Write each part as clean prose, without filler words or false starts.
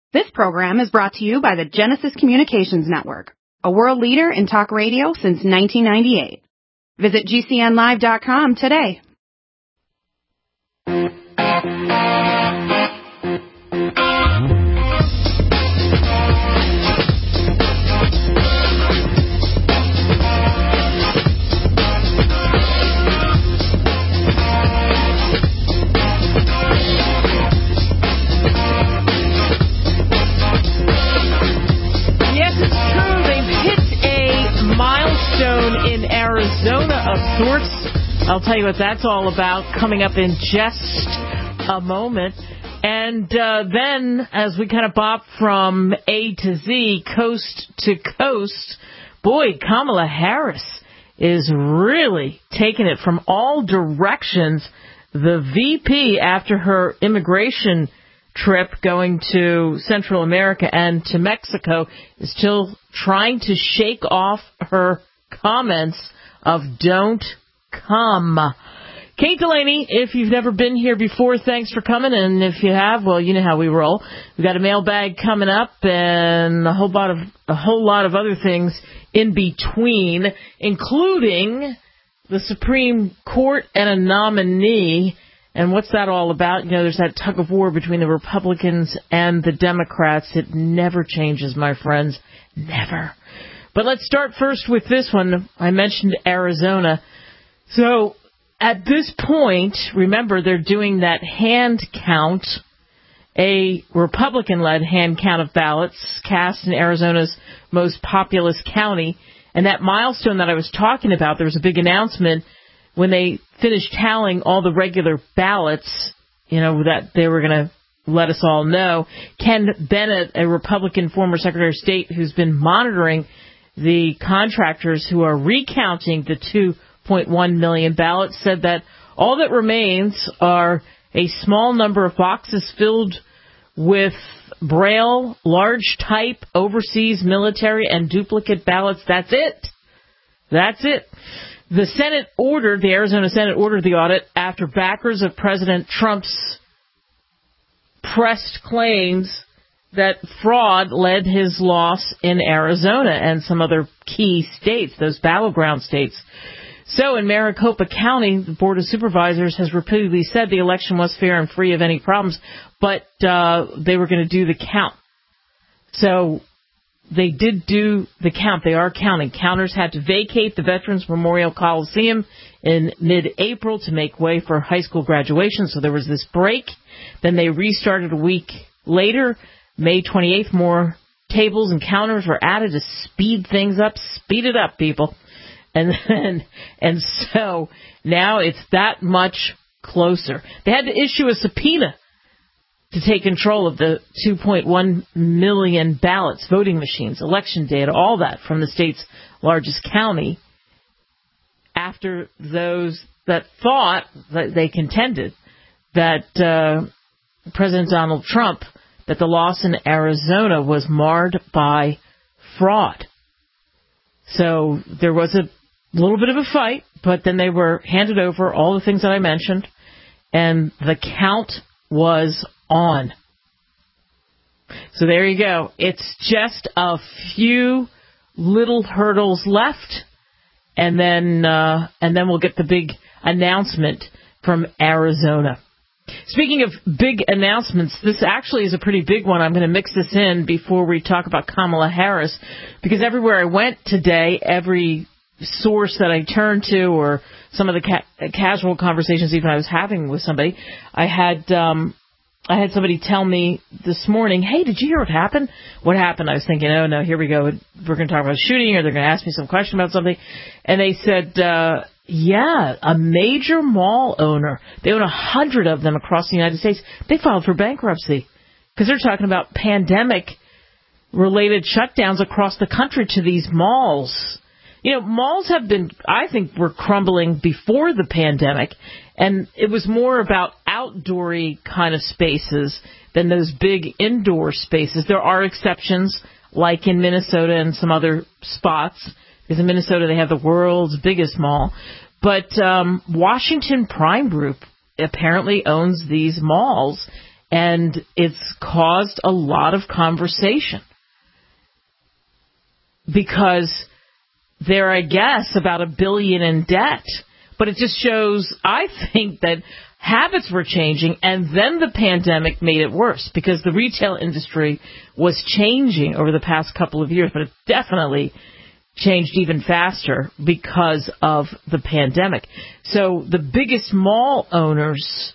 This program is brought to you by the Genesis Communications Network, a world leader in talk radio since 1998. Visit GCNlive.com today. In Arizona of sorts. I'll tell you what that's all about coming up in just a moment. And then as we kind of bop from A to Z, coast to coast, boy, Kamala Harris is really taking it from all directions. The VP, after her immigration trip going to Central America and to Mexico, is still trying to shake off her comments of don't come. Kate Delaney, if you've never been here before, thanks for coming. And if you have, well, you know how we roll. We've got a mailbag coming up and a whole lot of other things in between, including the Supreme Court and a nominee. And what's that all about? You know, there's that tug of war between the Republicans and the Democrats. It never changes, my friends. Never. But let's start first with this one. I mentioned Arizona. So at this point, remember, they're doing that hand count, a Republican-led hand count of ballots cast in Arizona's most populous county. And that milestone that I was talking about, there was a big announcement when they finished tallying all the regular ballots, you know, that they were going to let us all know. Ken Bennett, a Republican former Secretary of State who's been monitoring the contractors who are recounting the 2.1 million ballots, said that all that remains are a small number of boxes filled with Braille, large type, overseas military, and duplicate ballots. That's it. That's it. The Arizona Senate ordered the audit after backers of President Trump's pressed claims that fraud led his loss in Arizona and some other key states, those battleground states. So in Maricopa County, the Board of Supervisors has repeatedly said the election was fair and free of any problems, but they were going to do the count. So they did do the count. They are counting. Counters had to vacate the Veterans Memorial Coliseum in mid-April to make way for high school graduation. So there was this break. Then they restarted a week later. May 28th, more tables and counters were added to speed things up. Speed it up, people. And so now it's that much closer. They had to issue a subpoena to take control of the 2.1 million ballots, voting machines, election data, all that from the state's largest county after those that thought, that they contended, that President Donald Trump, that the loss in Arizona was marred by fraud. So there was a little bit of a fight, but then they were handed over all the things that I mentioned, and the count was on. So there you go. It's just a few little hurdles left, and then we'll get the big announcement from Arizona. Speaking of big announcements, this actually is a pretty big one. I'm going to mix this in before we talk about Kamala Harris, because everywhere I went today, every source that I turned to, or some of the casual conversations even I was having with somebody, I had somebody tell me this morning, hey, did you hear what happened? What happened? I was thinking, oh, no, here we go. We're going to talk about a shooting, or they're going to ask me some question about something. And they said, yeah, a major mall owner, they own 100 of them across the United States. They filed for bankruptcy because they're talking about pandemic-related shutdowns across the country to these malls. You know, malls have been, I think, were crumbling before the pandemic, and it was more about outdoory kind of spaces than those big indoor spaces. There are exceptions, like in Minnesota and some other spots, because in Minnesota they have the world's biggest mall. But Washington Prime Group apparently owns these malls, And it's caused a lot of conversation because they're, I guess, about $1 billion in debt. But it just shows, I think, that habits were changing, and then the pandemic made it worse because the retail industry was changing over the past couple of years, but it definitely changed even faster because of the pandemic. So the biggest mall owners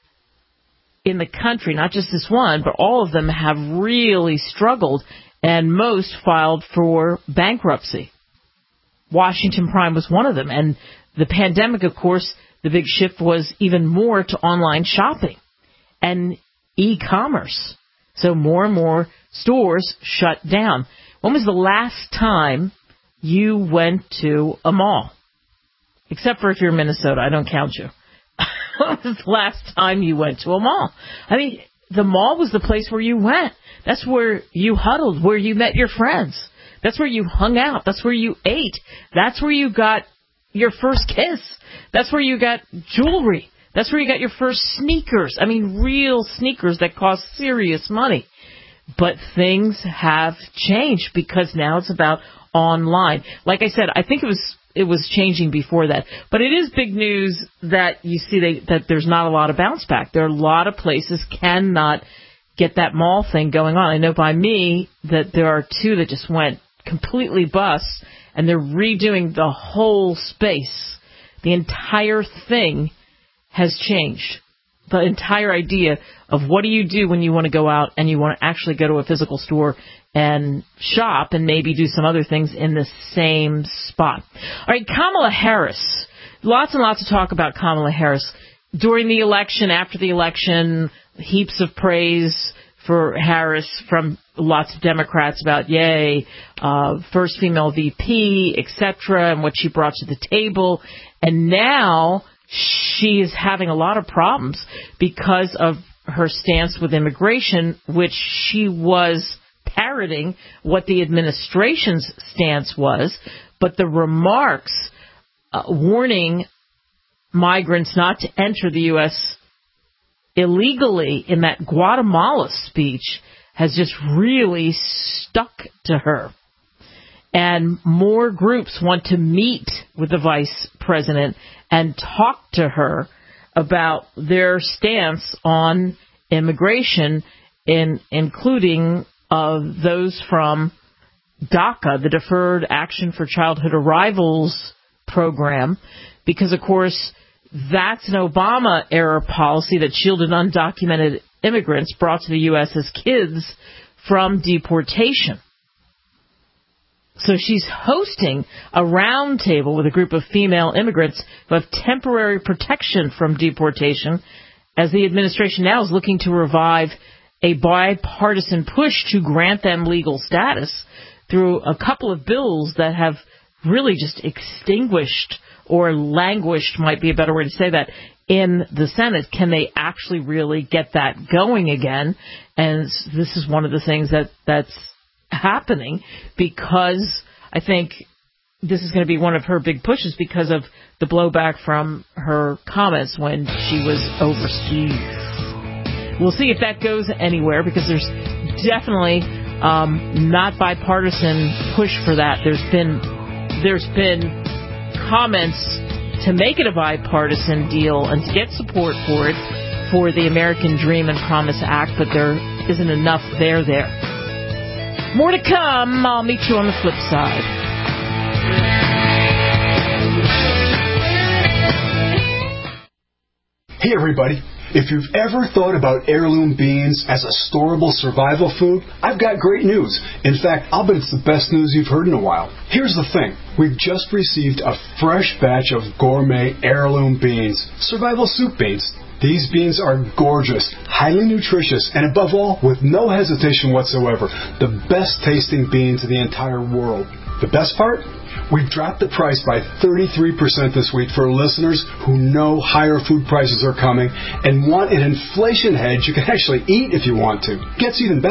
in the country, not just this one, but all of them have really struggled, and most filed for bankruptcy. Washington Prime was one of them. And the pandemic, of course, the big shift was even more to online shopping and e-commerce. So more and more stores shut down. When was the last time you went to a mall? Except for if you're in Minnesota, I don't count you. When was the last time you went to a mall? I mean, the mall was the place where you went. That's where you huddled, where you met your friends. That's where you hung out. That's where you ate. That's where you got your first kiss. That's where you got jewelry. That's where you got your first sneakers. I mean, real sneakers that cost serious money. But things have changed because now it's about online. Like I said, I think it was changing before that. But it is big news that you see that there's not a lot of bounce back. There are a lot of places cannot get that mall thing going on. I know by me that there are 2 that just went completely bust, and they're redoing the whole space. The entire thing has changed. The entire idea of what do you do when you want to go out and you want to actually go to a physical store and shop and maybe do some other things in the same spot. All right, Kamala Harris. Lots and lots of talk about Kamala Harris. During the election, after the election, heaps of praise for Harris from lots of Democrats about, yay, first female VP, etc., and what she brought to the table. And now she is having a lot of problems because of her stance with immigration, which she was parroting what the administration's stance was. But the remarks warning migrants not to enter the U.S. illegally in that Guatemala speech has just really stuck to her. And more groups want to meet with the vice president and talk to her about their stance on immigration, including those from DACA, the Deferred Action for Childhood Arrivals program, because, of course, that's an Obama-era policy that shielded undocumented immigrants brought to the U.S. as kids from deportation. So she's hosting a roundtable with a group of female immigrants who have temporary protection from deportation, as the administration now is looking to revive a bipartisan push to grant them legal status through a couple of bills that have really just extinguished or languished, might be a better way to say that, in the Senate. Can they actually really get that going again? And this is one of the things that's happening, because I think this is going to be one of her big pushes because of the blowback from her comments when she was overseas. We'll see if that goes anywhere, because there's definitely not bipartisan push for that. There's been comments to make it a bipartisan deal and to get support for it for the American Dream and Promise Act, but there isn't enough there. More to come. I'll meet you on the flip side. Hey everybody, if you've ever thought about heirloom beans as a storable survival food, I've got great news. In fact, I'll bet it's the best news you've heard in a while. Here's the thing. We've just received a fresh batch of gourmet heirloom beans, survival soup beans. These beans are gorgeous, highly nutritious, and above all, with no hesitation whatsoever, the best tasting beans in the entire world. The best part? We've dropped the price by 33% this week for listeners who know higher food prices are coming and want an inflation hedge you can actually eat if you want to. Gets even better.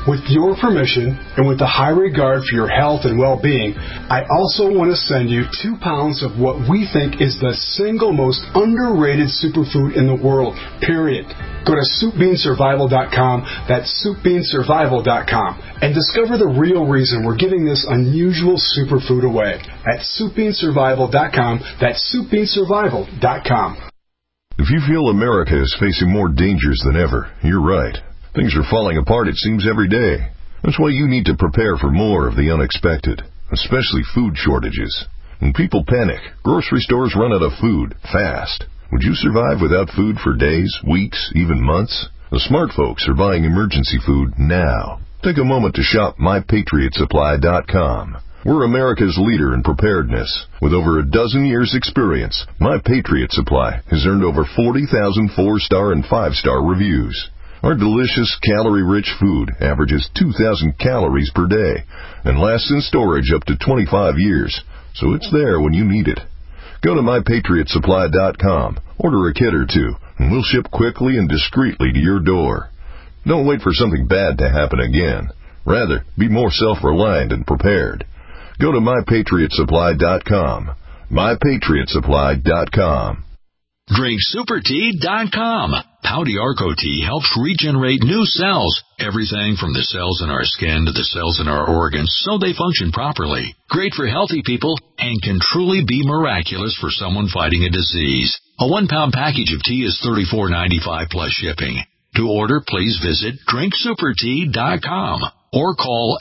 With your permission, and with a high regard for your health and well-being, I also want to send you 2 pounds of what we think is the single most underrated superfood in the world, period. Go to SoupBeanSurvival.com, that's SoupBeanSurvival.com, and discover the real reason we're giving this unusual superfood away at SoupBeanSurvival.com, that's SoupBeanSurvival.com. If you feel America is facing more dangers than ever, you're right. Things are falling apart, it seems, every day. That's why you need to prepare for more of the unexpected, especially food shortages. When people panic, grocery stores run out of food fast. Would you survive without food for days, weeks, even months? The smart folks are buying emergency food now. Take a moment to shop MyPatriotSupply.com. We're America's leader in preparedness. With over a dozen years' experience, My Patriot Supply has earned over 40,000 4-star and 5-star reviews. Our delicious, calorie-rich food averages 2,000 calories per day and lasts in storage up to 25 years, so it's there when you need it. Go to MyPatriotSupply.com, order a kit or two, and we'll ship quickly and discreetly to your door. Don't wait for something bad to happen again. Rather, be more self-reliant and prepared. Go to MyPatriotSupply.com. MyPatriotSupply.com. DrinkSuperTea.com. Pouty Arco Tea helps regenerate new cells, everything from the cells in our skin to the cells in our organs, so they function properly. Great for healthy people and can truly be miraculous for someone fighting a disease. A 1-pound package of tea is $34.95 plus shipping. To order, please visit DrinkSuperTea.com or call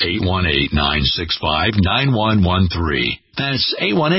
818-965-9113. That's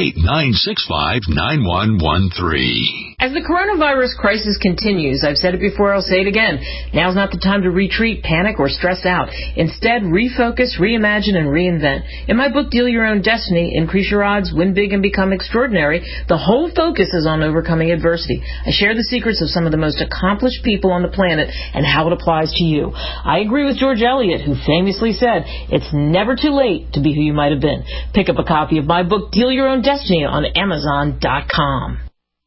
818-965-9113. As the coronavirus crisis continues, I've said it before, I'll say it again, now's not the time to retreat, panic, or stress out. Instead, refocus, reimagine, and reinvent. In my book, Deal Your Own Destiny, Increase Your Odds, Win Big, and Become Extraordinary, the whole focus is on overcoming adversity. I share the secrets of some of the most accomplished people on the planet and how it applies to you. I agree with George Eliot, who famously said, it's never too late to be who you might have been. Pick up a copy of my book, Deal Your Own Destiny, on Amazon.com.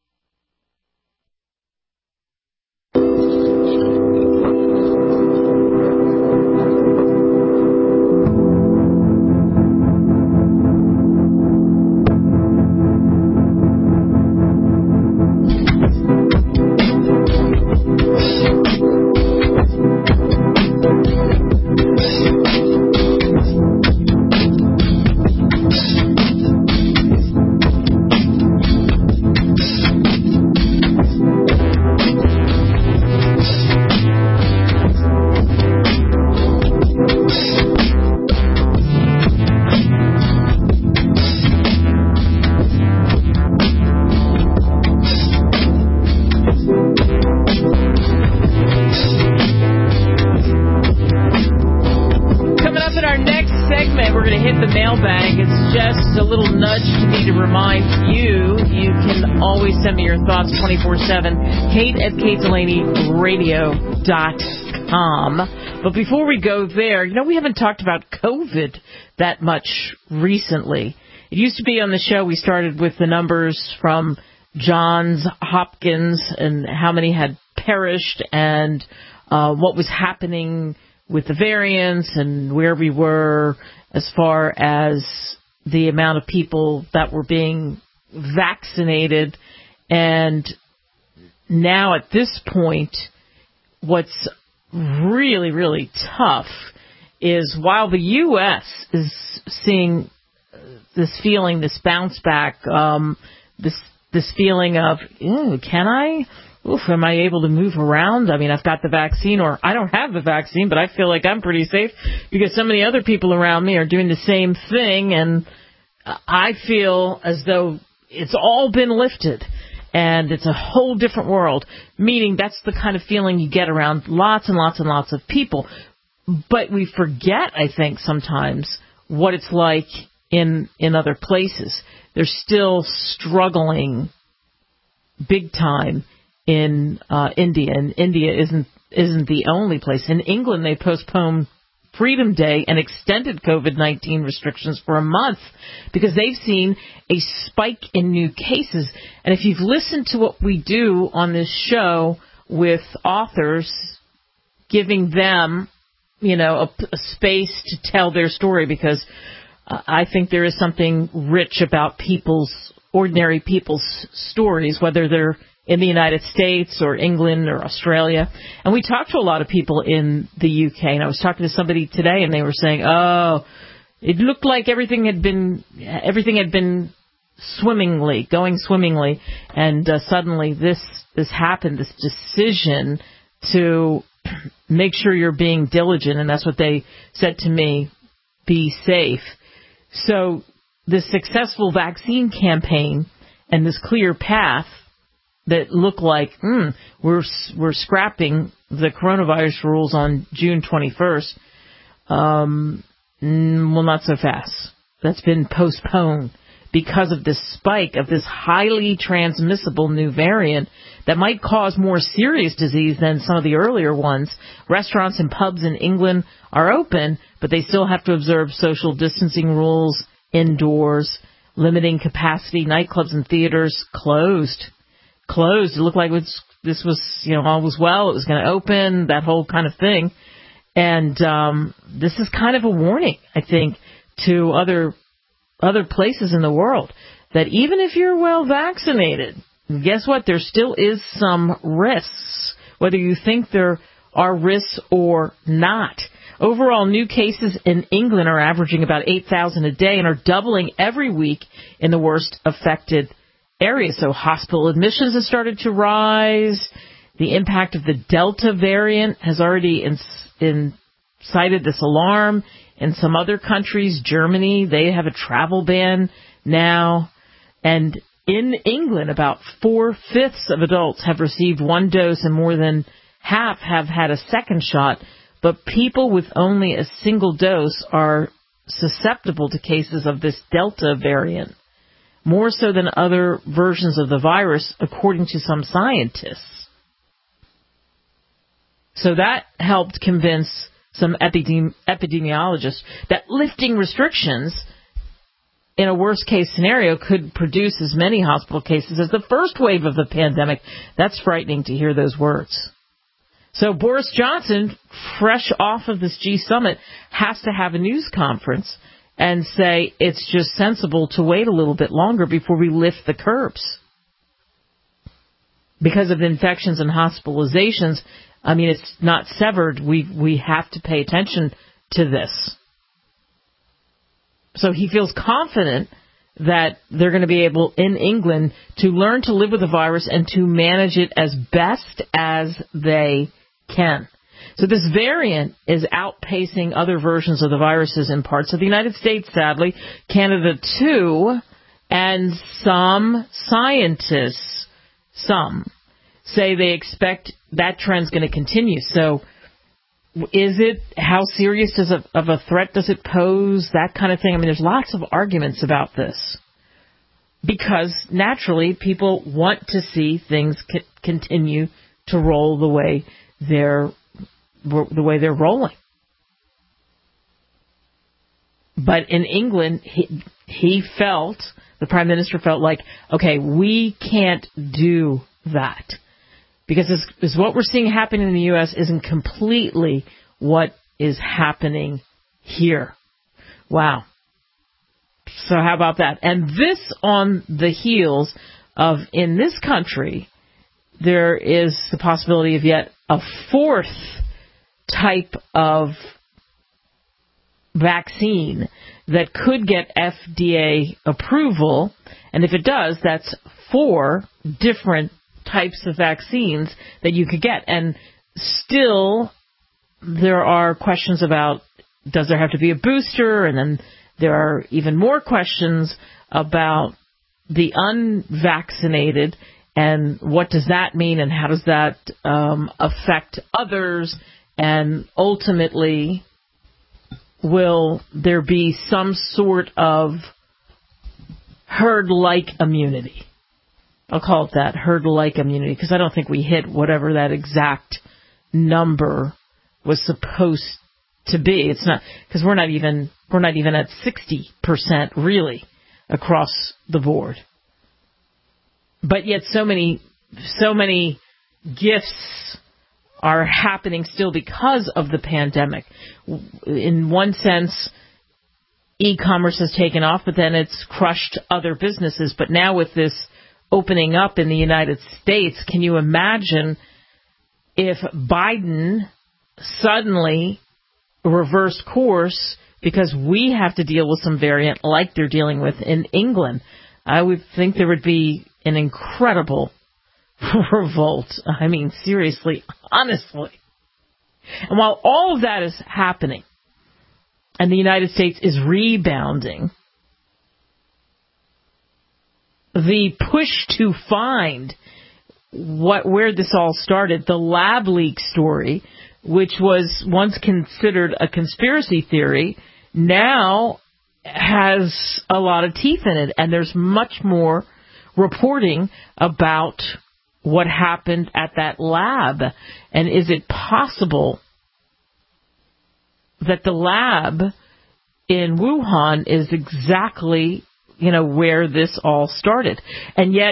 Send me your thoughts 24/7. Kate@KateDelaneyRadio.com. But before we go there, we haven't talked about COVID that much recently. It used to be on the show, we started with the numbers from Johns Hopkins and how many had perished and what was happening with the variants and where we were as far as the amount of people that were being vaccinated. And now at this point, what's really, really tough is while the U.S. is seeing this feeling, this bounce back, this feeling of, can I? Am I able to move around? I mean, I've got the vaccine, or I don't have the vaccine, but I feel like I'm pretty safe because so many other people around me are doing the same thing, and I feel as though it's all been lifted. And it's a whole different world, meaning that's the kind of feeling you get around lots and lots and lots of people. But we forget, I think, sometimes what it's like in other places. They're still struggling big time in India, and India isn't the only place. In England, they postponed Freedom Day and extended COVID-19 restrictions for a month because they've seen a spike in new cases. And if you've listened to what we do on this show with authors, giving them a space to tell their story, because I think there is something rich about ordinary people's stories, whether they're in the United States or England or Australia. And we talked to a lot of people in the UK, and I was talking to somebody today, and they were saying, oh, it looked like everything had been going swimmingly, and suddenly this happened, this decision to make sure you're being diligent, and that's what they said to me, be safe. So the successful vaccine campaign and this clear path that looked like we're scrapping the coronavirus rules on June 21st, well, not so fast. That's been postponed because of this spike of this highly transmissible new variant that might cause more serious disease than some of the earlier ones. Restaurants and pubs in England are open, but they still have to observe social distancing rules indoors, limiting capacity. Nightclubs and theaters closed. It looked like this was, all was well. It was going to open, that whole kind of thing. And this is kind of a warning, I think, to other places in the world, that even if you're well vaccinated, guess what? There still is some risks, whether you think there are risks or not. Overall, new cases in England are averaging about 8,000 a day and are doubling every week in the worst affected areas. So hospital admissions have started to rise. The impact of the Delta variant has already incited this alarm. In some other countries, Germany, they have a travel ban now. And in England, about 4/5 of adults have received one dose and more than half have had a second shot. But people with only a single dose are susceptible to cases of this Delta variant, more so than other versions of the virus, according to some scientists. So that helped convince some epidemiologists that lifting restrictions in a worst-case scenario could produce as many hospital cases as the first wave of the pandemic. That's frightening to hear those words. So Boris Johnson, fresh off of this G-Summit, has to have a news conference and say it's just sensible to wait a little bit longer before we lift the curbs. Because of infections and hospitalizations, it's not severed. We have to pay attention to this. So he feels confident that they're going to be able, in England, to learn to live with the virus and to manage it as best as they can. So this variant is outpacing other versions of the viruses in parts of the United States, sadly, Canada too, and some scientists, say they expect that trend's going to continue. So how serious of a threat does it pose, that kind of thing? There's lots of arguments about this because naturally people want to see things continue to roll the way they're rolling. But in England, the Prime Minister felt like, okay, we can't do that. Because what we're seeing happen in the U.S. isn't completely what is happening here. Wow. So how about that? And this on the heels of, in this country, there is the possibility of yet a fourth type of vaccine that could get FDA approval. And if it does, that's 4 different types of vaccines that you could get. And still, there are questions about, does there have to be a booster? And then there are even more questions about the unvaccinated and what does that mean and how does that affect others? And ultimately, will there be some sort of herd-like immunity? I'll call it that, herd-like immunity, because I don't think we hit whatever that exact number was supposed to be. It's not, because we're not even at 60% really across the board. But yet so many gifts are happening still because of the pandemic. In one sense, e-commerce has taken off, but then it's crushed other businesses. But now with this opening up in the United States, can you imagine if Biden suddenly reversed course because we have to deal with some variant like they're dealing with in England? I would think there would be an incredible revolt. I mean, seriously, honestly. And while all of that is happening and the United States is rebounding, the push to find where this all started, the lab leak story, which was once considered a conspiracy theory, now has a lot of teeth in it, and there's much more reporting about what happened at that lab. And is it possible that the lab in Wuhan is exactly, where this all started? And yet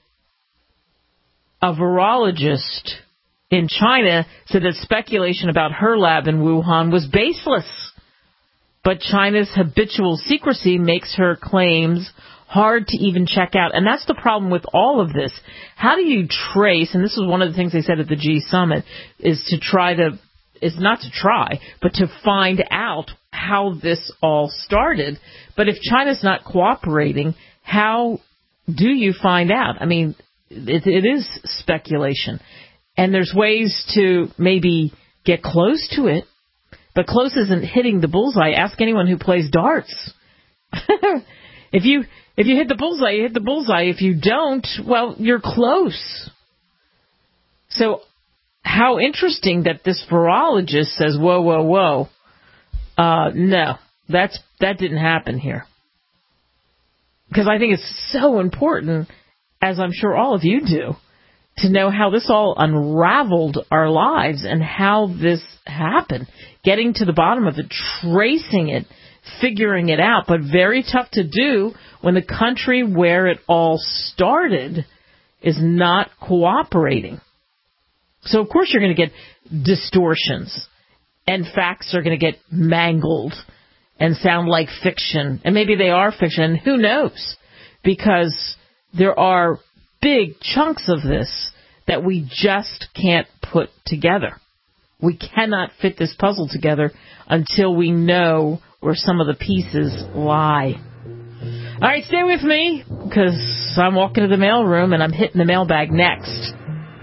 a virologist in China said that speculation about her lab in Wuhan was baseless. But China's habitual secrecy makes her claims hard to even check out. And that's the problem with all of this. How do you trace, and this is one of the things they said at the G Summit, is not to try, but to find out how this all started. But if China's not cooperating, how do you find out? I mean, it is speculation. And there's ways to maybe get close to it, but close isn't hitting the bullseye. Ask anyone who plays darts. If you hit the bullseye, you hit the bullseye. If you don't, well, you're close. So how interesting that this virologist says, whoa. No, that didn't happen here. Because I think it's so important, as I'm sure all of you do, to know how this all unraveled our lives and how this happened. Getting to the bottom of it, tracing it, figuring it out, but very tough to do when the country where it all started is not cooperating. So, of course, you're going to get distortions, and facts are going to get mangled and sound like fiction. And maybe they are fiction. Who knows? Because there are big chunks of this that we just can't put together. We cannot fit this puzzle together until we know where some of the pieces lie. All right, stay with me, because I'm walking to the mailroom and I'm hitting the mailbag next.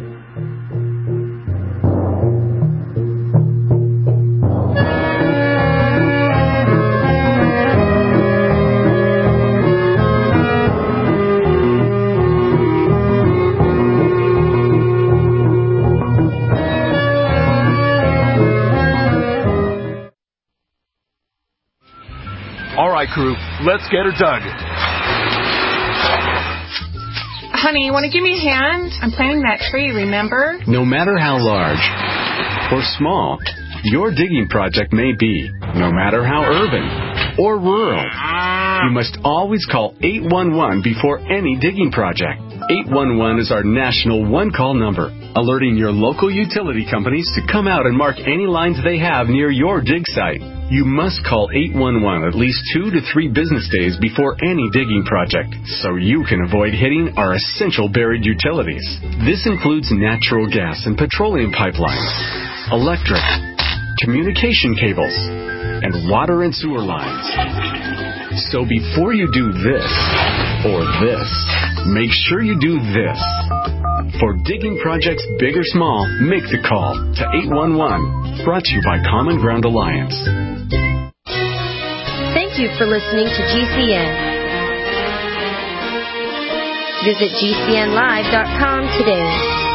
All right, crew, let's get her dug. Honey, you want to give me a hand? I'm planting that tree, remember? No matter how large or small your digging project may be, no matter how urban or rural, you must always call 811 before any digging project. 811 is our national one-call number, alerting your local utility companies to come out and mark any lines they have near your dig site. You must call 811 at least 2 to 3 business days before any digging project, so you can avoid hitting our essential buried utilities. This includes natural gas and petroleum pipelines, electric, communication cables, and water and sewer lines. So before you do this or this, make sure you do this. For digging projects big or small, make the call to 811. Brought to you by Common Ground Alliance. Thank you for listening to GCN. Visit GCNlive.com today.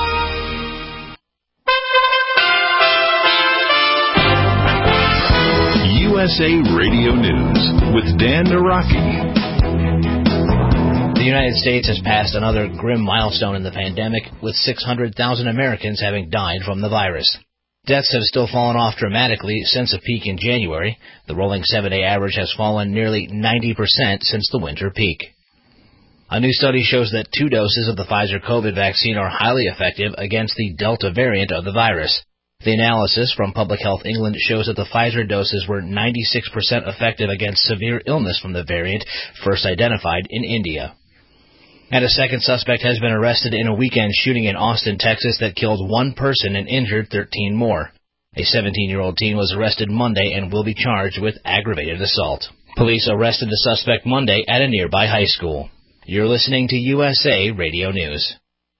USA Radio News with Dan Naraki. The United States has passed another grim milestone in the pandemic, with 600,000 Americans having died from the virus. Deaths have still fallen off dramatically since a peak in January. The rolling 7-day average has fallen nearly 90% since the winter peak. A new study shows that 2 doses of the Pfizer COVID vaccine are highly effective against the Delta variant of the virus. The analysis from Public Health England shows that the Pfizer doses were 96% effective against severe illness from the variant first identified in India. And a second suspect has been arrested in a weekend shooting in Austin, Texas that killed one person and injured 13 more. A 17-year-old teen was arrested Monday and will be charged with aggravated assault. Police arrested the suspect Monday at a nearby high school. You're listening to USA Radio News.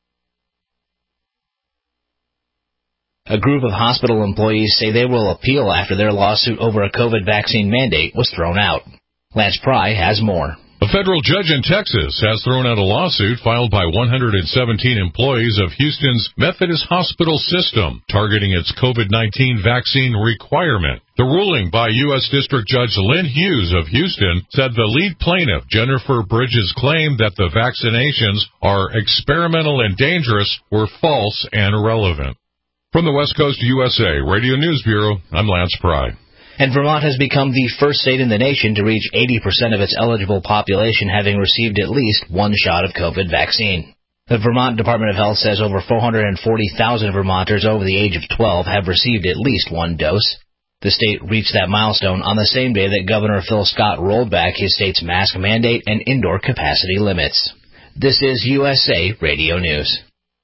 A group of hospital employees say they will appeal after their lawsuit over a COVID vaccine mandate was thrown out. Lance Pry has more. A federal judge in Texas has thrown out a lawsuit filed by 117 employees of Houston's Methodist Hospital System, targeting its COVID-19 vaccine requirement. The ruling by U.S. District Judge Lynn Hughes of Houston said the lead plaintiff, Jennifer Bridges' claim that the vaccinations are experimental and dangerous were false and irrelevant. From the West Coast USA Radio News Bureau, I'm Lance Pry. And Vermont has become the first state in the nation to reach 80% of its eligible population having received at least one shot of COVID vaccine. The Vermont Department of Health says over 440,000 Vermonters over the age of 12 have received at least one dose. The state reached that milestone on the same day that Governor Phil Scott rolled back his state's mask mandate and indoor capacity limits. This is USA Radio News.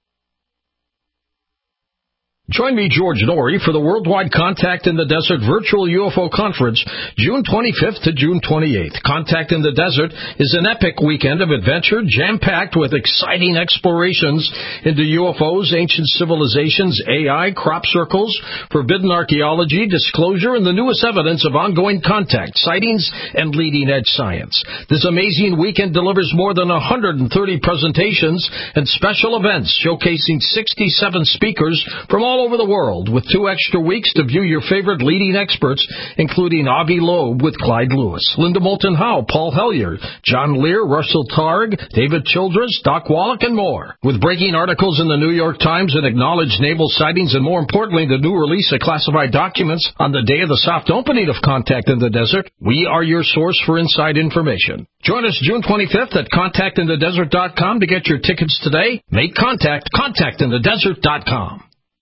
Join me, George Norrie, for the Worldwide Contact in the Desert Virtual UFO Conference, June 25th to June 28th. Contact in the Desert is an epic weekend of adventure, jam-packed with exciting explorations into UFOs, ancient civilizations, AI, crop circles, forbidden archaeology, disclosure, and the newest evidence of ongoing contact, sightings, and leading-edge science. This amazing weekend delivers more than 130 presentations and special events showcasing 67 speakers from all over the world, with 2 extra weeks to view your favorite leading experts, including Avi Loeb with Clyde Lewis, Linda Moulton Howe, Paul Hellyer, John Lear, Russell Targ, David Childress, Doc Wallach, and more. With breaking articles in the New York Times that acknowledge naval sightings and, more importantly, the new release of classified documents on the day of the soft opening of Contact in the Desert, we are your source for inside information. Join us June 25th at contactinthedesert.com to get your tickets today. Make contact, contactinthedesert.com.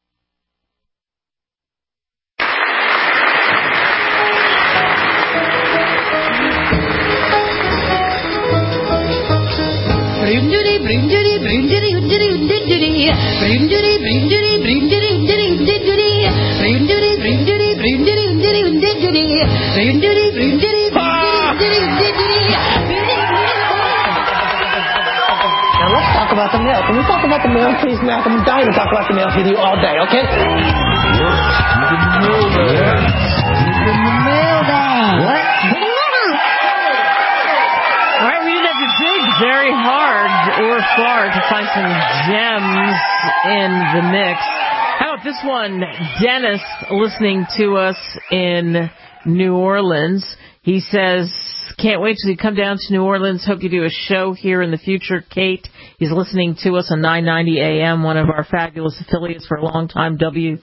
Now let's talk about the mail. Can we talk about the mail, please, Mac? I'm dying to talk about the mail with you all day, okay? Very hard or far to find some gems in the mix. How about this one? Dennis, listening to us in New Orleans. He says, can't wait till you come down to New Orleans. Hope you do a show here in the future, Kate. He's listening to us on 990 AM, one of our fabulous affiliates for a long time,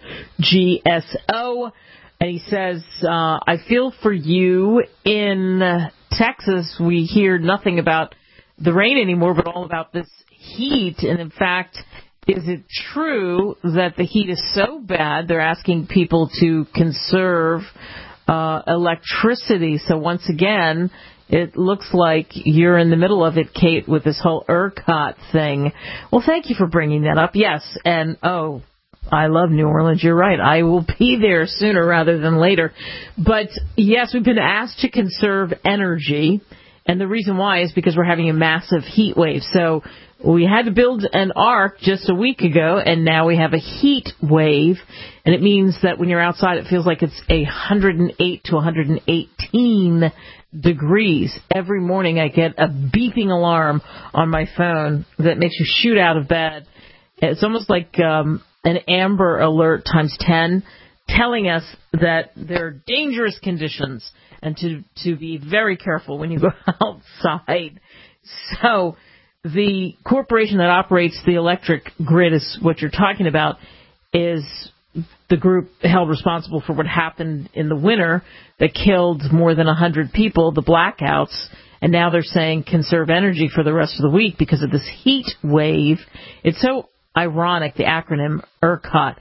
WGSO. And he says, I feel for you. In Texas, we hear nothing about the rain anymore, but all about this heat. And in fact, is it true that the heat is so bad they're asking people to conserve electricity? So once again, it looks like you're in the middle of it, Kate, with this whole ERCOT thing. Well, thank you for bringing that up. Yes, and I love New Orleans. You're right. I will be there sooner rather than later. But yes, we've been asked to conserve energy. And the reason why is because we're having a massive heat wave. So we had to build an ark just a week ago, and now we have a heat wave. And it means that when you're outside, it feels like it's 108 to 118 degrees. Every morning I get a beeping alarm on my phone that makes you shoot out of bed. It's almost like an Amber Alert times 10, telling us that there are dangerous conditions and to be very careful when you go outside. So the corporation that operates the electric grid is what you're talking about, is the group held responsible for what happened in the winter that killed more than 100 people, the blackouts. And now they're saying conserve energy for the rest of the week because of this heat wave. It's so ironic, the acronym ERCOT.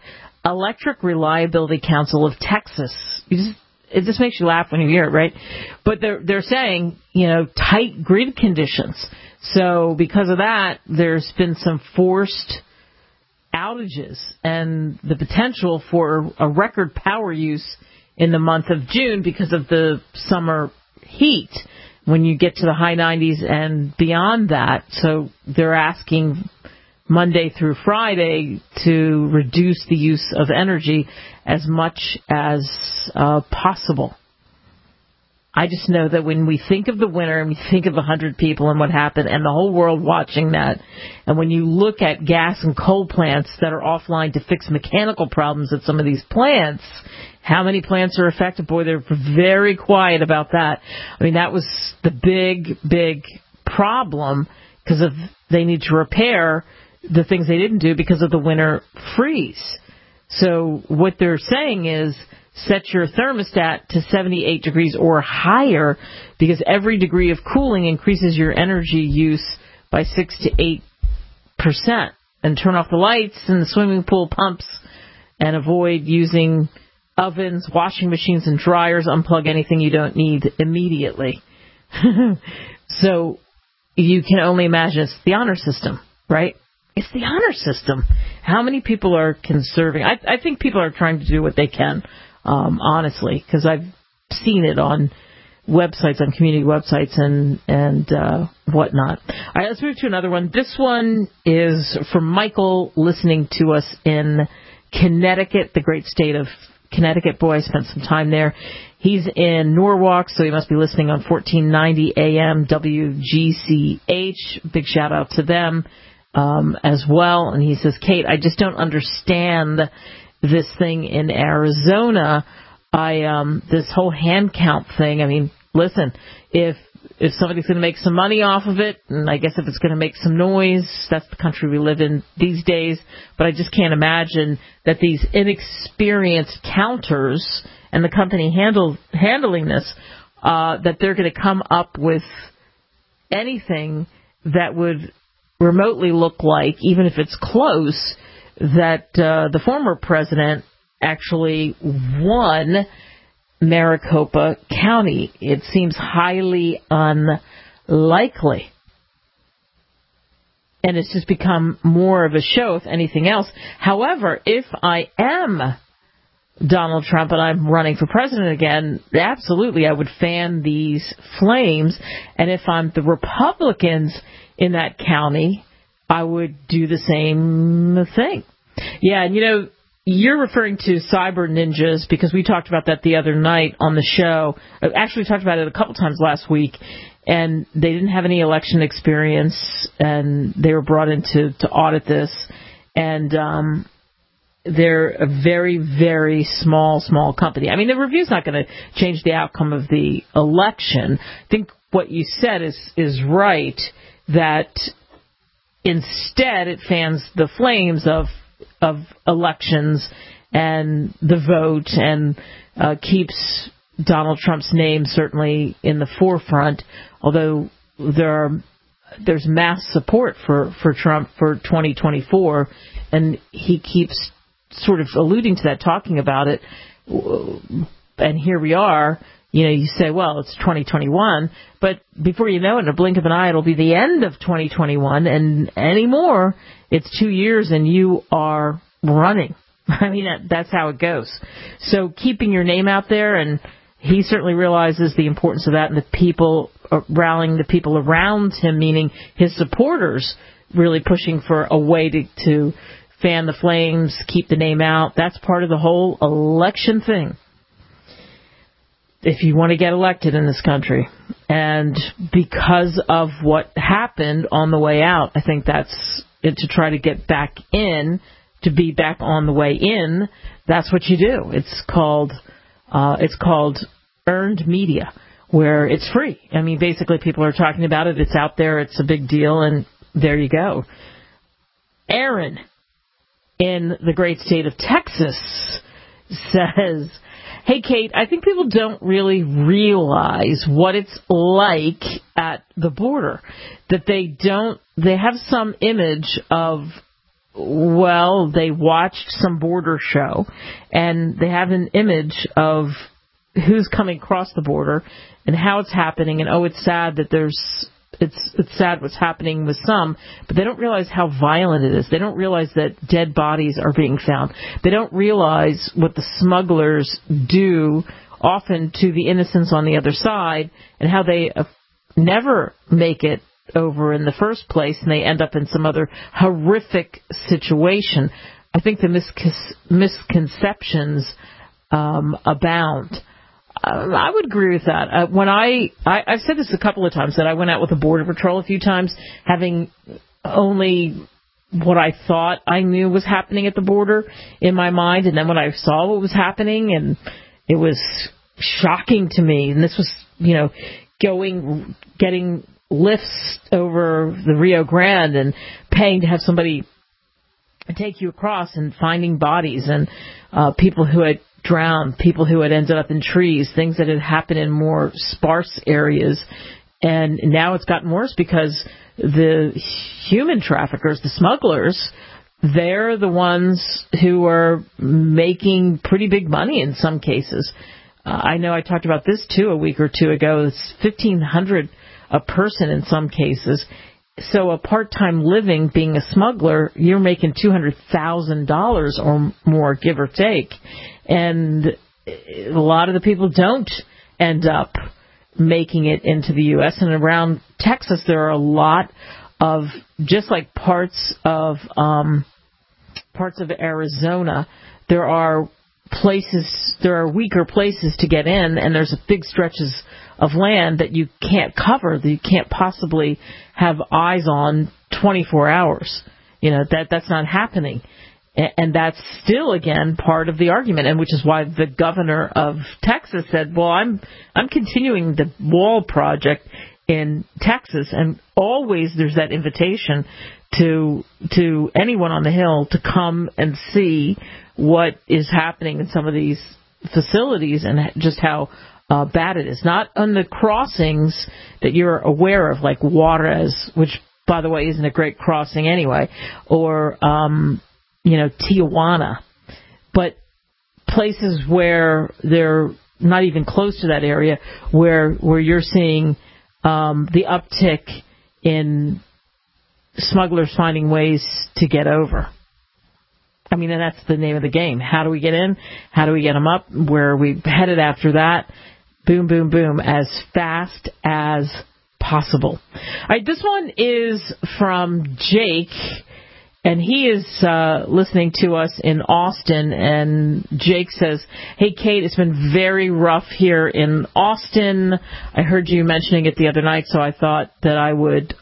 Electric Reliability Council of Texas. It just makes you laugh when you hear it, right? But they're saying, tight grid conditions. So because of that, there's been some forced outages and the potential for a record power use in the month of June because of the summer heat when you get to the high 90s and beyond that. So they're asking Monday through Friday to reduce the use of energy as much as possible. I just know that when we think of the winter and we think of 100 people and what happened and the whole world watching that, and when you look at gas and coal plants that are offline to fix mechanical problems at some of these plants, how many plants are affected? Boy, they're very quiet about that. I mean, that was the big problem because they need to repair the things they didn't do because of the winter freeze. So what they're saying is set your thermostat to 78 degrees or higher because every degree of cooling increases your energy use by 6 to 8%. And turn off the lights and the swimming pool pumps and avoid using ovens, washing machines, and dryers. Unplug anything you don't need immediately. So you can only imagine it's the honor system, right? It's the honor system. How many people are conserving? I think people are trying to do what they can, honestly, because I've seen it on websites, on community websites and whatnot. All right, let's move to another one. This one is from Michael listening to us in Connecticut, the great state of Connecticut. Boy, I spent some time there. He's in Norwalk, so he must be listening on 1490 AM WGCH. Big shout out to them as well. And he says, Kate, I just don't understand this thing in Arizona. This whole hand count thing. I mean, listen, if somebody's going to make some money off of it, and I guess if it's going to make some noise, that's the country we live in these days. But I just can't imagine that these inexperienced counters and the company handling this, that they're going to come up with anything that would remotely look like, even if it's close, that the former president actually won Maricopa County. It seems highly unlikely. And it's just become more of a show, if anything else. However, if I am Donald Trump and I'm running for president again, absolutely I would fan these flames. And if I'm the Republicans in that county, I would do the same thing. Yeah, and you're referring to cyber ninjas because we talked about that the other night on the show. Actually, we talked about it a couple times last week, and they didn't have any election experience, and they were brought in to audit this. And they're a very, very small company. I mean, the review's not going to change the outcome of the election. I think what you said is right, that instead it fans the flames of elections and the vote and keeps Donald Trump's name certainly in the forefront, although there's mass support for Trump for 2024, and he keeps sort of alluding to that, talking about it. And here we are. You say, well, it's 2021, but before you know it, in a blink of an eye, it'll be the end of 2021, and anymore, it's 2 years and you are running. I mean, that's how it goes. So keeping your name out there, and he certainly realizes the importance of that, and the people rallying the people around him, meaning his supporters, really pushing for a way to fan the flames, keep the name out. That's part of the whole election thing, if you want to get elected in this country. And because of what happened on the way out, I think that's it, to try to get back in, to be back on the way in. That's what you do. It's called earned media, where it's free. I mean, basically people are talking about it. It's out there. It's a big deal. And there you go. Aaron in the great state of Texas says, hey, Kate, I think people don't really realize what it's like at the border, that they have some image of well, they watched some border show, and they have an image of who's coming across the border and how it's happening, and it's sad that it's sad what's happening with some, but they don't realize how violent it is. They don't realize that dead bodies are being found. They don't realize what the smugglers do often to the innocents on the other side, and how they never make it over in the first place, and they end up in some other horrific situation. I think the misconceptions abound. I would agree with that. When I've said this a couple of times, that I went out with the Border Patrol a few times, having only what I thought I knew was happening at the border in my mind, and then when I saw what was happening, and it was shocking to me. And this was, getting lifts over the Rio Grande and paying to have somebody take you across, and finding bodies, and people who had drowned, people who had ended up in trees, things that had happened in more sparse areas. And now it's gotten worse because the human traffickers, the smugglers, they're the ones who are making pretty big money in some cases. I know I talked about this too a week or two ago. It's $1,500 a person in some cases. So a part-time living being a smuggler, you're making $200,000 or more, give or take. And a lot of the people don't end up making it into the U.S. And around Texas, there are a lot of, just like parts of Arizona, there are weaker places to get in, and there's big stretches of land that you can't cover, that you can't possibly have eyes on 24 hours. That's not happening. And that's still, again, part of the argument, and which is why the governor of Texas said, well, I'm continuing the wall project in Texas, and always there's that invitation to anyone on the Hill to come and see what is happening in some of these facilities and just how bad it is. Not on the crossings that you're aware of, like Juarez, which, by the way, isn't a great crossing anyway, or Tijuana, but places where they're not even close to that area, where you're seeing the uptick in smugglers finding ways to get over. I mean, and that's the name of the game. How do we get in? How do we get them up? Where are we headed after that? Boom, boom, boom, as fast as possible. All right, this one is from Jake, and he is listening to us in Austin, and Jake says, hey, Kate, it's been very rough here in Austin. I heard you mentioning it the other night, so I thought that I would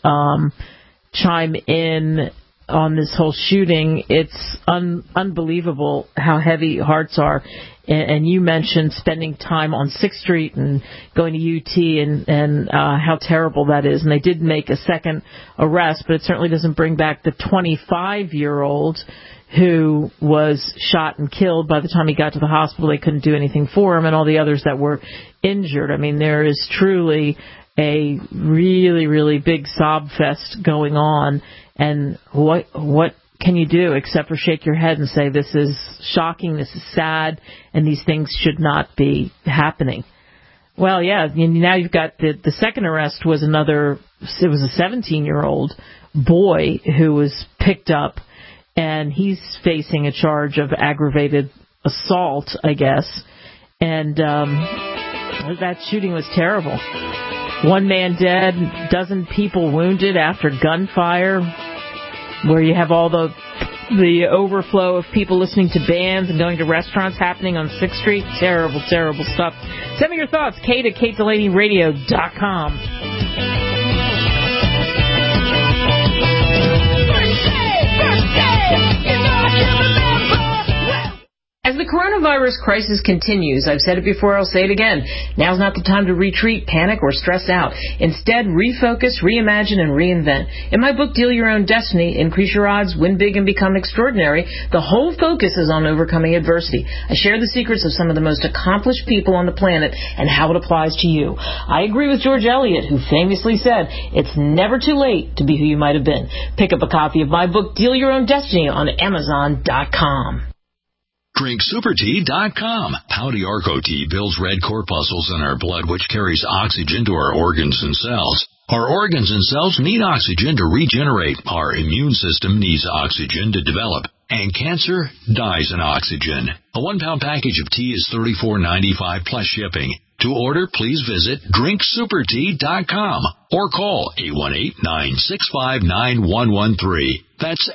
chime in on this whole shooting. It's unbelievable how heavy hearts are. And you mentioned spending time on 6th Street and going to UT and how terrible that is. And they did make a second arrest, but it certainly doesn't bring back the 25-year-old who was shot and killed. By the time he got to the hospital, they couldn't do anything for him, and all the others that were injured. I mean, there is truly a really, really big sob fest going on. And what can you do except for shake your head and say, this is shocking, this is sad, and these things should not be happening? Well, yeah, now you've got the second arrest was it was a 17-year-old boy who was picked up, and he's facing a charge of aggravated assault, I guess. And that shooting was terrible. 1 man dead, 12 people wounded after gunfire, where you have all the overflow of people listening to bands and going to restaurants happening on 6th Street. Terrible, terrible stuff. Send me your thoughts, Kate at KateDelaneyRadio.com. As the coronavirus crisis continues, I've said it before, I'll say it again, now's not the time to retreat, panic, or stress out. Instead, refocus, reimagine, and reinvent. In my book, Deal Your Own Destiny, Increase Your Odds, Win Big, and Become Extraordinary, the whole focus is on overcoming adversity. I share the secrets of some of the most accomplished people on the planet and how it applies to you. I agree with George Eliot, who famously said, it's never too late to be who you might have been. Pick up a copy of my book, Deal Your Own Destiny, on Amazon.com. DrinkSuperTea.com. Pouty Arco Tea builds red corpuscles in our blood, which carries oxygen to our organs and cells. Our organs and cells need oxygen to regenerate. Our immune system needs oxygen to develop. And cancer dies in oxygen. A 1-pound package of tea is $34.95 plus shipping. To order, please visit DrinkSuperTea.com or call 818-965-9113. That's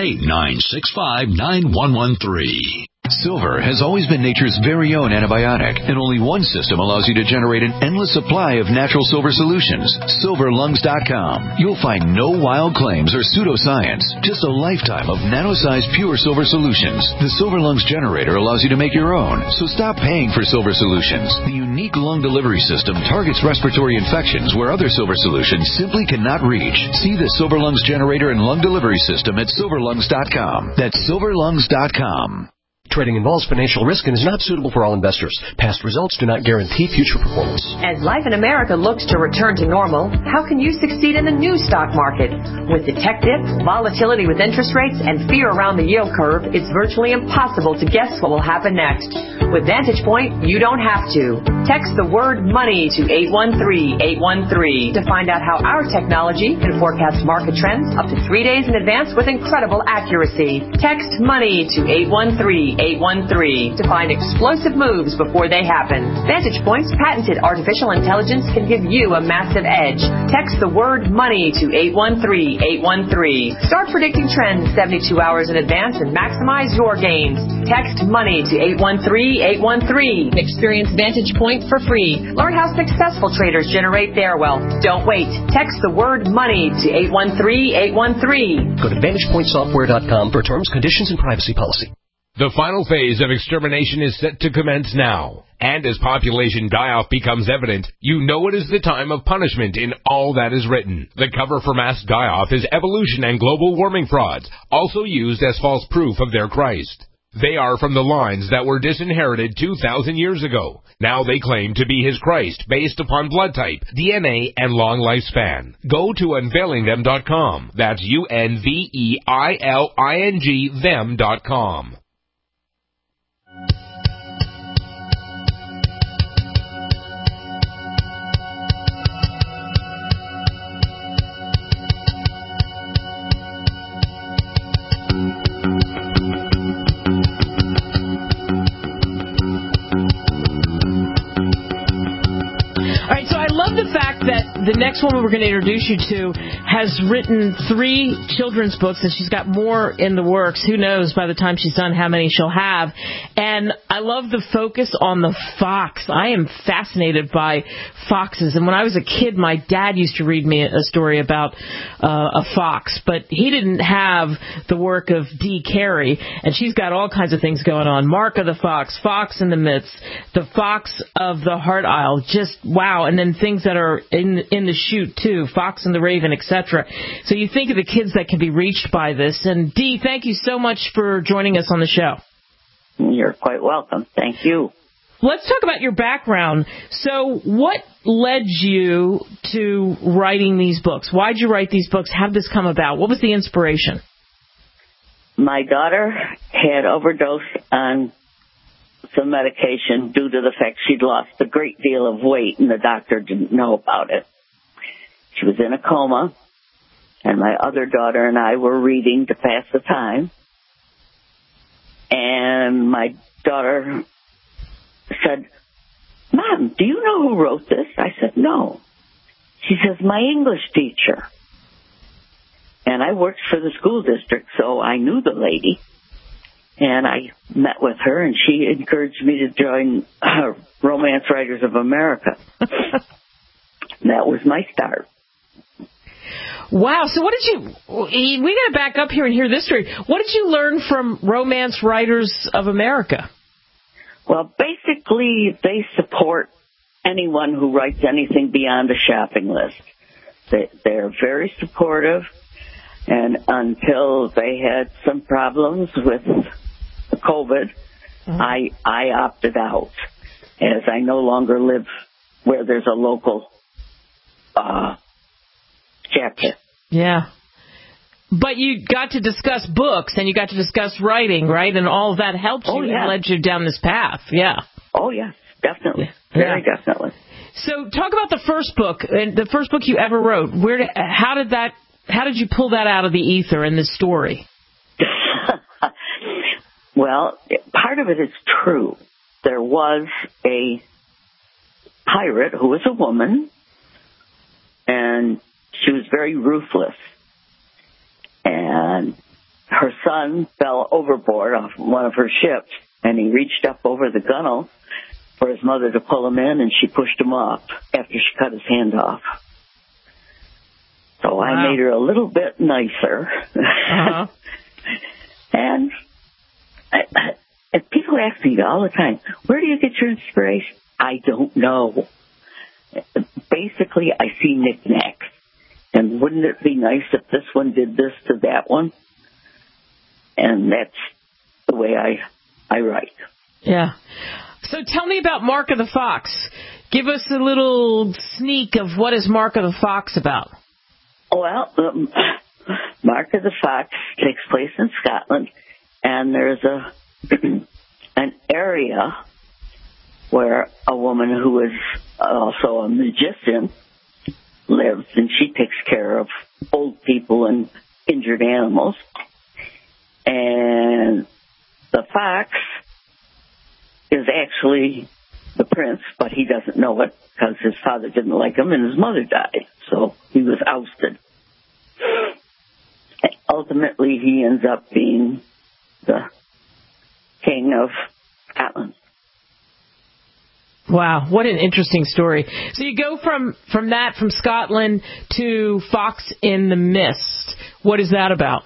818-965-9113. Silver has always been nature's very own antibiotic, and only one system allows you to generate an endless supply of natural silver solutions. SilverLungs.com. You'll find no wild claims or pseudoscience, just a lifetime of nano-sized pure silver solutions. The Silver Lungs generator allows you to make your own, so stop paying for silver solutions. The unique lung delivery system targets respiratory infections where other silver solutions simply cannot reach. See the Silver Lungs generator and lung delivery system at SilverLungs.com. That's SilverLungs.com. Trading involves financial risk and is not suitable for all investors. Past results do not guarantee future performance. As life in America looks to return to normal, how can you succeed in the new stock market? With the tech dip, volatility with interest rates, and fear around the yield curve, it's virtually impossible to guess what will happen next. With Vantage Point, you don't have to. Text the word money to 813-813 to find out how our technology can forecast market trends up to 3 days in advance with incredible accuracy. Text money to 813-813 to find explosive moves before they happen. Vantage Point's patented artificial intelligence can give you a massive edge. Text the word money to 813-813. Start predicting trends 72 hours in advance and maximize your gains. Text money to 813-813. Experience Vantage Point for free. Learn how successful traders generate their wealth. Don't wait. Text the word money to 813-813. Go to VantagePointSoftware.com for terms, conditions, and privacy policy. The final phase of extermination is set to commence now. And as population die-off becomes evident, you know it is the time of punishment in all that is written. The cover for mass die-off is evolution and global warming frauds, also used as false proof of their Christ. They are from the lines that were disinherited 2,000 years ago. Now they claim to be his Christ based upon blood type, DNA, and long lifespan. Go to unveilingthem.com. That's UNVEILING them.com. The fact that the next woman we're going to introduce you to has written 3 children's books, and she's got more in the works. Who knows by the time she's done how many she'll have. And I love the focus on the fox. I am fascinated by foxes. And when I was a kid, my dad used to read me a story about a fox, but he didn't have the work of Dee Carey, and she's got all kinds of things going on. Mark of the Fox, Fox in the Midst, the Fox of the Heart Isle, just wow. And then things that are in the chute too, Fox and the Raven, etc. So you think of the kids that can be reached by this. And Dee, thank you so much for joining us on the show. You're quite welcome. Thank you. Let's talk about your background. So what led you to writing these books? Why did you write these books? How did this come about? What was the inspiration? My daughter had overdosed on some medication due to the fact she'd lost a great deal of weight, and the doctor didn't know about it. She was in a coma, and my other daughter and I were reading to pass the time. And my daughter said, "Mom, do you know who wrote this?" I said, "No." She says, "My English teacher." And I worked for the school district, so I knew the lady. And I met with her, and she encouraged me to join Romance Writers of America. That was my start. Wow. So what did we got to back up here and hear this story. What did you learn from Romance Writers of America? Well, basically, they support anyone who writes anything beyond a shopping list. They're very supportive, and until they had some problems with COVID, I opted out, as I no longer live where there's a local chapter. Yeah. But you got to discuss books, and you got to discuss writing, right? And all of that helped you and led you down this path. Yeah. Oh, yes, definitely. Very definitely. So talk about the first book, and the first book you ever wrote. How did you pull that out of the ether in this story? Well, part of it is true. There was a pirate who was a woman, and she was very ruthless. And her son fell overboard off one of her ships, and he reached up over the gunwale for his mother to pull him in, and she pushed him off after she cut his hand off. So I made her a little bit nicer. Uh-huh. And people ask me all the time, where do you get your inspiration? I don't know. Basically, I see knickknacks. And wouldn't it be nice if this one did this to that one? And that's the way I write. Yeah. So tell me about Mark of the Fox. Give us a little sneak of what is Mark of the Fox about. Well, Mark of the Fox takes place in Scotland, and there's an area where a woman who is also a magician lives, and she takes care of old people and injured animals. And the fox is actually the prince, but he doesn't know it because his father didn't like him and his mother died, so he was ousted. And ultimately, he ends up being the king of Scotland. Wow, what an interesting story. So you go from Scotland to Fox in the Mist. What is that about?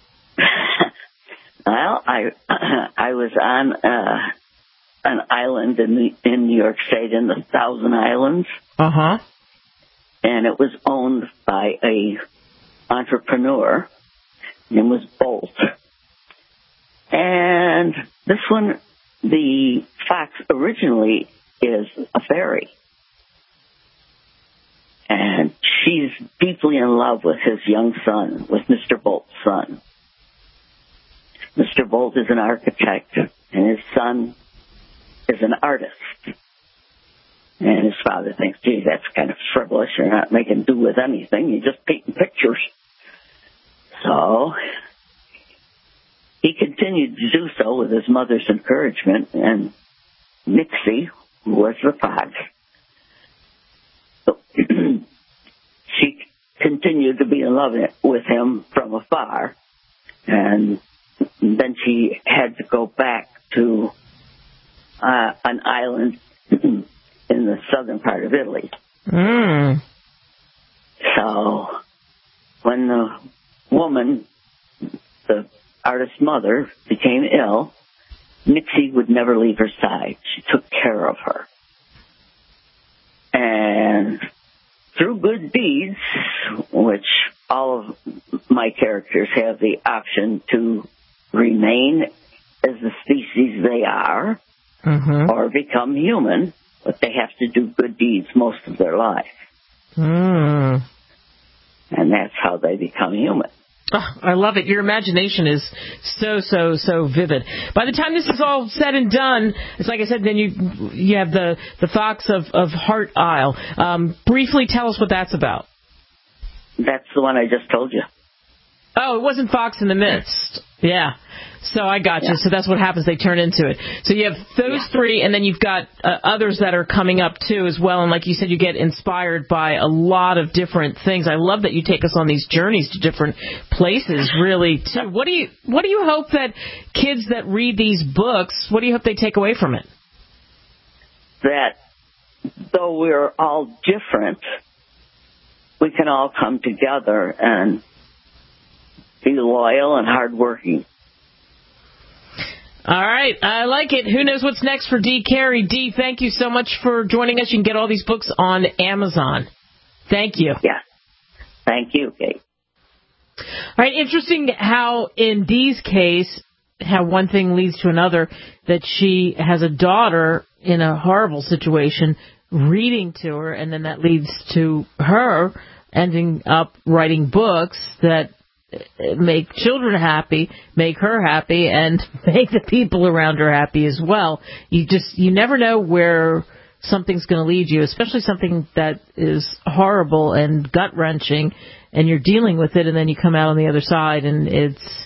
Well, I was on an island in New York State in the Thousand Islands. Uh-huh. And it was owned by a entrepreneur. His name was Bolt. And this one, the fox originally is a fairy. And she's deeply in love with his young son, with Mr. Bolt's son. Mr. Bolt is an architect, and his son is an artist. And his father thinks, gee, that's kind of frivolous. You're not making do with anything. You're just painting pictures. So he continued to do so with his mother's encouragement, and Nixie, who was the fox, she continued to be in love with him from afar, and then she had to go back to an island in the southern part of Italy. Mm. So when the woman, the artist's mother, became ill, Nixie would never leave her side. She took care of her. And through good deeds, which all of my characters have the option to remain as the species they are, mm-hmm. or become human, but they have to do good deeds most of their life. Mm. And that's how they become human. Oh, I love it. Your imagination is so vivid. By the time this is all said and done, it's like I said, then you have the Fox of Heart Isle. Briefly tell us what that's about. That's the one I just told you. Oh, it wasn't Fox in the Mist. Yeah. So I got you. So that's what happens. They turn into it. So you have those three, and then you've got others that are coming up, too, as well. And like you said, you get inspired by a lot of different things. I love that you take us on these journeys to different places, really, too. What do you hope that kids that read these books, what do you hope they take away from it? That though we're all different, we can all come together and be loyal and hardworking. All right, I like it. Who knows what's next for Dee Carey? Dee, thank you so much for joining us. You can get all these books on Amazon. Thank you. Yeah. Thank you, Kate. All right, interesting how in Dee's case, how one thing leads to another, that she has a daughter in a horrible situation reading to her, and then that leads to her ending up writing books that make children happy, make her happy, and make the people around her happy as well. You never know where something's going to lead you, especially something that is horrible and gut-wrenching, and you're dealing with it, and then you come out on the other side, and it's,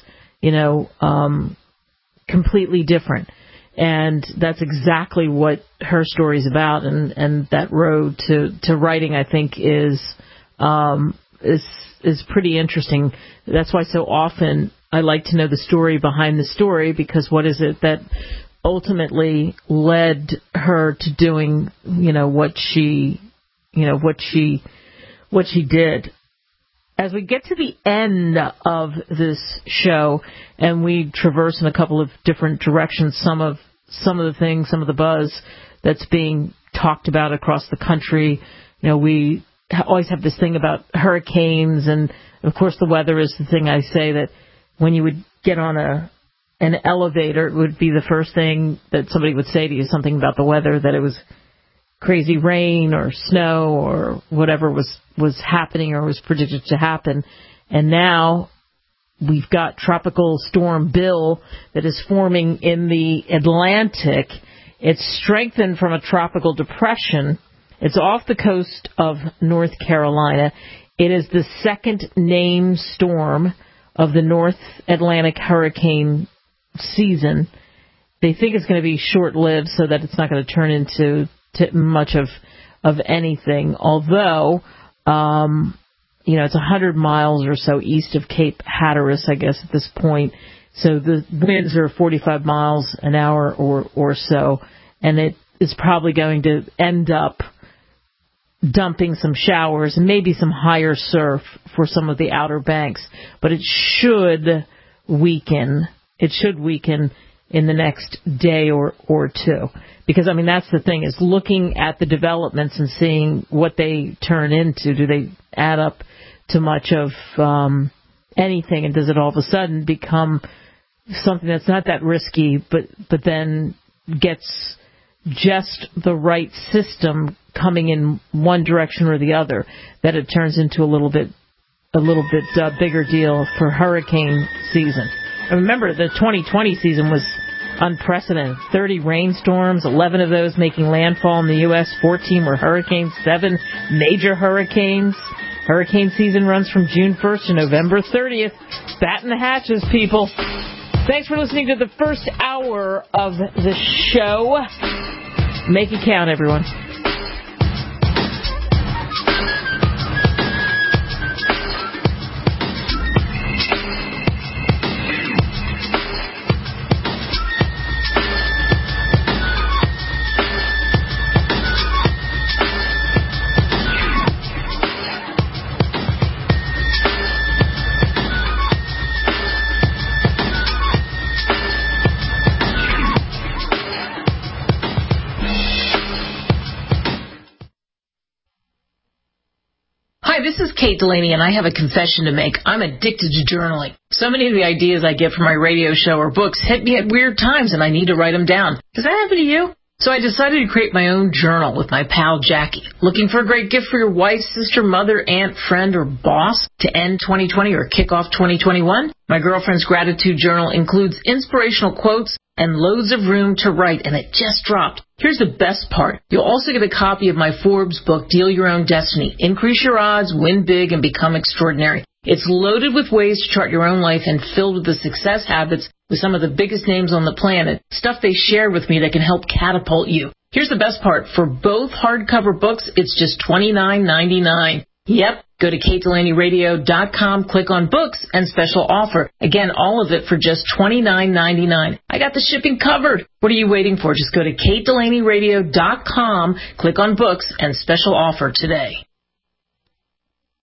completely different. And that's exactly what her story's about, and that road to writing, I think, is pretty interesting. That's why so often I like to know the story behind the story, because what is it that ultimately led her to doing, what she did. As we get to the end of this show, and we traverse in a couple of different directions, some of the things, some of the buzz that's being talked about across the country, we always have this thing about hurricanes, and of course the weather is the thing. I say that when you would get on an elevator, it would be the first thing that somebody would say to you, something about the weather, that it was crazy rain or snow or whatever was happening or was predicted to happen. And now we've got Tropical Storm Bill that is forming in the Atlantic. It's strengthened from a tropical depression. It's off the coast of North Carolina. It is the second named storm of the North Atlantic hurricane season. They think it's going to be short-lived so that it's not going to turn into much of anything, although, it's 100 miles or so east of Cape Hatteras, I guess, at this point. So the winds are 45 miles an hour or so, and it is probably going to end up dumping some showers and maybe some higher surf for some of the outer banks. But it should weaken. It should weaken in the next day or two. Because, that's the thing, is looking at the developments and seeing what they turn into. Do they add up to much of anything, and does it all of a sudden become something that's not that risky, but then gets just the right system coming in one direction or the other, that it turns into a little bit bigger deal for hurricane season. And remember, the 2020 season was unprecedented. 30 rainstorms, 11 of those making landfall in the U.S., 14 were hurricanes, 7 major hurricanes. Hurricane season runs from June 1st to November 30th. Batten the hatches, people. Thanks for listening to the first hour of the show. Make it count, everyone. This is Kate Delaney, and I have a confession to make. I'm addicted to journaling. So many of the ideas I get from my radio show or books hit me at weird times, and I need to write them down. Does that happen to you? So I decided to create my own journal with my pal Jackie. Looking for a great gift for your wife, sister, mother, aunt, friend, or boss to end 2020 or kick off 2021? My girlfriend's gratitude journal includes inspirational quotes and loads of room to write, and it just dropped. Here's the best part. You'll also get a copy of my Forbes book, Deal Your Own Destiny. Increase your odds, win big, and become extraordinary. It's loaded with ways to chart your own life and filled with the success habits with some of the biggest names on the planet, stuff they shared with me that can help catapult you. Here's the best part. For both hardcover books, it's just $29.99. Yep. Go to KateDelaneyRadio.com, click on books and special offer. Again, all of it for just $29.99. I got the shipping covered. What are you waiting for? Just go to KateDelaneyRadio.com, click on books and special offer today.